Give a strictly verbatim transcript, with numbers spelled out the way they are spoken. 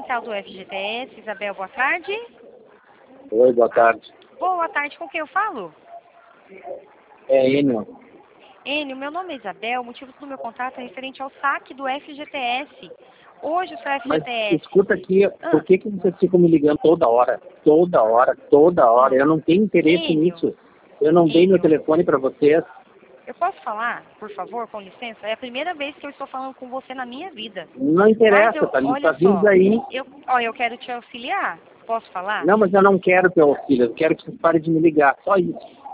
central do F G T S. Isabel, boa tarde. Oi, boa tarde. Boa tarde, com quem eu falo? É Enio. Enio, meu nome é Isabel, o motivo do meu contato é referente ao saque do F G T S. Hoje o seu Mas F G T S... escuta aqui, Ah. por que, que vocês ficam me ligando toda hora? Toda hora, toda hora. Não. Eu não tenho interesse Enio. nisso. Eu não dei meu Enio. telefone para vocês. Eu posso falar, por favor, com licença? É a primeira vez que eu estou falando com você na minha vida. Não interessa, Mas eu, tá, olha tá vindo só, aí. eu, ó, eu quero te auxiliar. Posso falar? Não, mas eu não quero teu auxílio. Eu quero que vocês parem de me ligar. Só isso.